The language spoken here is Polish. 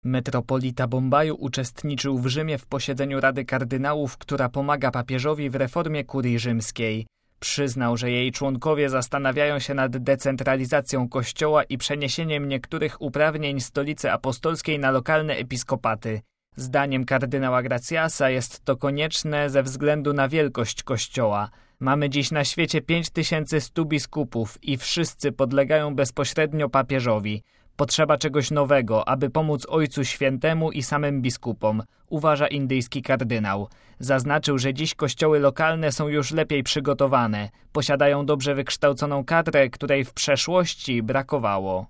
Metropolita Bombaju uczestniczył w Rzymie w posiedzeniu Rady Kardynałów, która pomaga papieżowi w reformie kurii rzymskiej. Przyznał, że jej członkowie zastanawiają się nad decentralizacją Kościoła i przeniesieniem niektórych uprawnień Stolicy Apostolskiej na lokalne episkopaty. Zdaniem kardynała Graciasa jest to konieczne ze względu na wielkość Kościoła. Mamy dziś na świecie 5100 biskupów i wszyscy podlegają bezpośrednio papieżowi. Potrzeba czegoś nowego, aby pomóc Ojcu Świętemu i samym biskupom, uważa indyjski kardynał. Zaznaczył, że dziś kościoły lokalne są już lepiej przygotowane, posiadają dobrze wykształconą kadrę, której w przeszłości brakowało.